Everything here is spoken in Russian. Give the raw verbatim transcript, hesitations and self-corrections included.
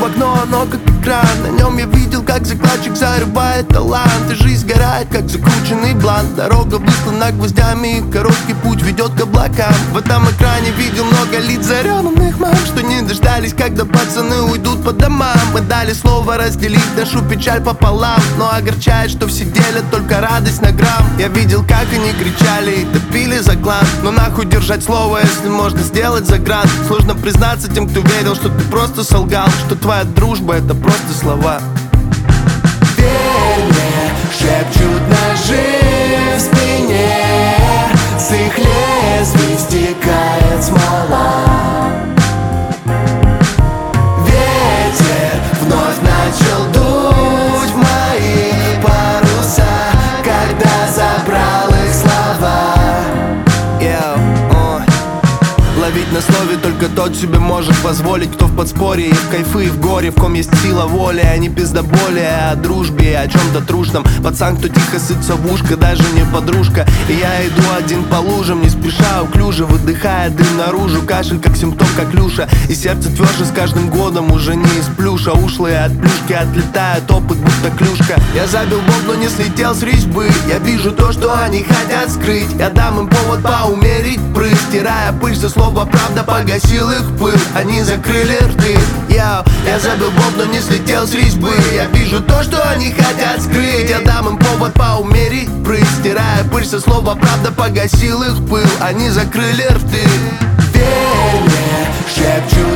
окно, оно как экран. На нем я видел, как закладчик зарывает талант. И жизнь сгорает, как закрученный блант. Дорога выслана гвоздями, и короткий путь ведет к облакам. В этом экране видел много лиц зареванных мам, что не дождались, когда пацаны уйдут по домам. Мы дали слово разделить нашу печаль пополам, но огорчает, что все делят только радость на грамм. Я видел, как они кричали и топили за клан. Но нахуй держать слово, если можно сделать за грант. Сложно признаться тем, кто верил, что ты просто солгал, что твоя дружба — это просто слова. Верь мне, шепчут ножи в спине, с их лезвий стекает смола. Ветер вновь начал дуть в мои паруса, когда забрал их слова. Yeah, uh. Ловить на слове только тот себе может позволить, кто в подспорье и в кайфы, и в горе, в ком есть сила воли, а не пиздоболие. О дружбе, о чем-то трушном. Пацан, кто тихо сытся в ушко, даже не подружка. И я иду один по лужам, не спеша, уклюже, выдыхая дым наружу. Кашель как симптом коклюша, и сердце тверже с каждым годом уже не из плюша. Ушлые от плюшки отлетают, опыт будто клюшка. Я забил бомб, но не слетел с резьбы. Я вижу то, что они хотят скрыть. Я дам им повод поумерить прыг, стирая пыль со слова правда, погасил их пыл. Они закрыли рты. Я, я забил бомб, но не слетел с резьбы. Я вижу то, что они хотят скрыть. Я дам им повод поумерить прыг, стирая пыль со слова правда, погасил их пыл. Они закрыли рты. Верь мне, шепчут